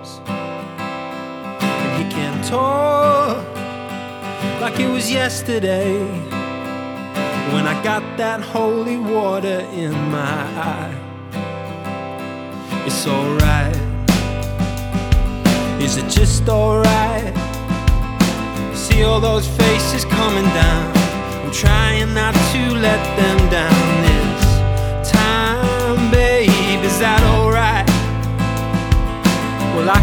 And he can talk like it was yesterday, when I got that holy water in my eye. It's alright. Is it just alright? See all those faces coming down. I'm trying not to let them